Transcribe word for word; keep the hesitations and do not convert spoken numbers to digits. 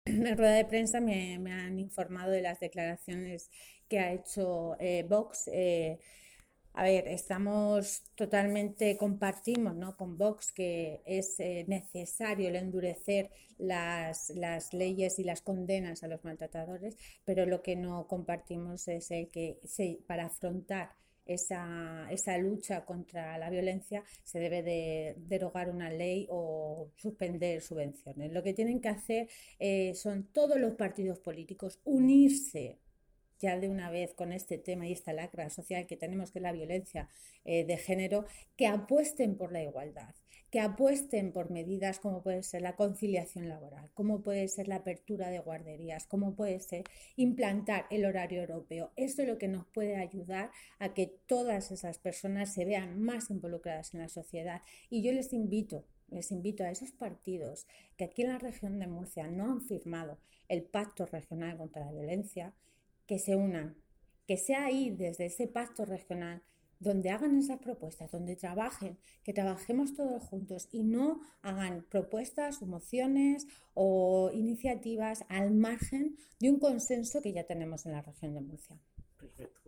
En rueda de prensa me, me han informado de las declaraciones que ha hecho eh, Vox. Eh, a ver, estamos totalmente, compartimos, ¿no?, con Vox que es eh, necesario el endurecer las, las leyes y las condenas a los maltratadores, pero lo que no compartimos es el que se, para afrontar esa, esa lucha contra la violencia se debe de derogar una ley o suspender subvenciones. Lo que tienen que hacer eh, son todos los partidos políticos unirse ya de una vez con este tema y esta lacra social que tenemos, que es la violencia eh, de género, que apuesten por la igualdad, que apuesten por medidas como puede ser la conciliación laboral, como puede ser la apertura de guarderías, como puede ser implantar el horario europeo. Esto es lo que nos puede ayudar a que todas esas personas se vean más involucradas en la sociedad. Y yo les invito, les invito a esos partidos que aquí en la región de Murcia no han firmado el Pacto Regional contra la Violencia, que se unan, que sea ahí desde ese pacto regional donde hagan esas propuestas, donde trabajen, que trabajemos todos juntos y no hagan propuestas o mociones o iniciativas al margen de un consenso que ya tenemos en la región de Murcia. Perfecto.